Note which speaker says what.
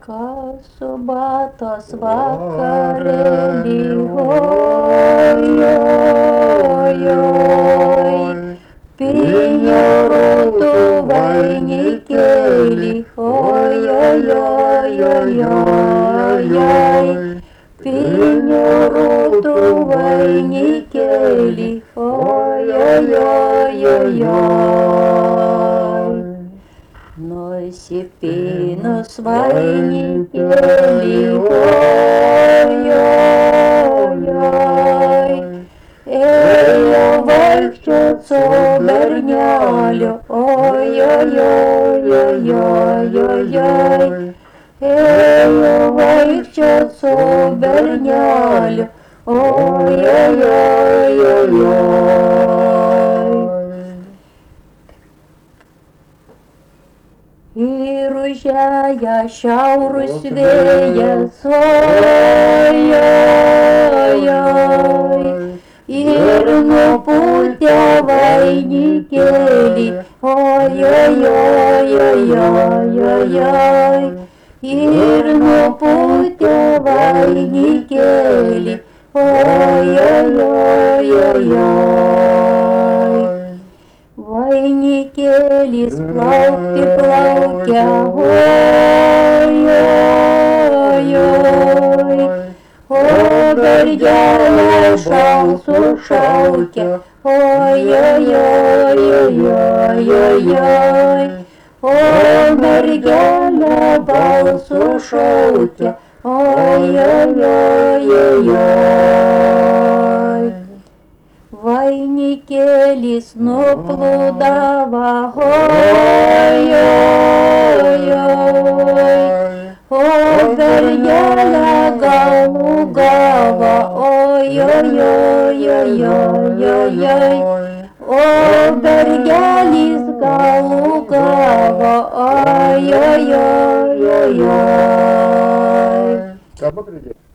Speaker 1: Kasubatos vakarėlį, oi, oi, oi, piniorutų vainikėlį, oi, oi, oi, oi, oi, oi, piniorutų vainikėlį, oi, oi, oi, oi, oi. Nusipynus vainikėlį, oi, oi, oi, ėjo vaikščiot su berneliu, oi, oi, oi, oi, oi, oi, oi, ėjo vaikščiot su berneliu, oi, oi, oi, oi, oi. Ir užėję šiaurus vėjas, oi, oi, oi, ir nupūtė vainikėlį, oi, oi, oi, oi, oi, oi, oi, ir nupūtė vainikėlį, oi, oi, oi, oi, oi. Vainikėlis plaukti plaukia, oi, oi, oi, o mergelė šalsų šaukia, oi, oi, oi, oi, oi, oi, oi, o mergelė balsų šaukia, oi, oi, oi, oi, oi. Vainikėlis nuplūdavo, oi, oi, oi, o mergelė galų gavo, oi, oi, oi, oi, oi, oi, o mergelis galų gavo, oi, oi, oi, oi, oi.